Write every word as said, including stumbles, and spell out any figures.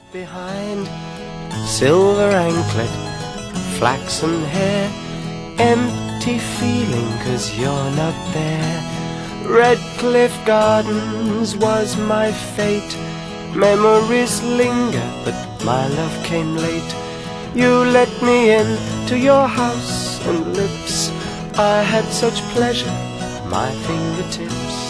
behind, silver anklet, flaxen hair, empty feeling 'cause you're not there. Redcliffe Gardens was my fate. Memories linger, but my love came late. You let me in to your house and lips. I had such pleasure, my fingertips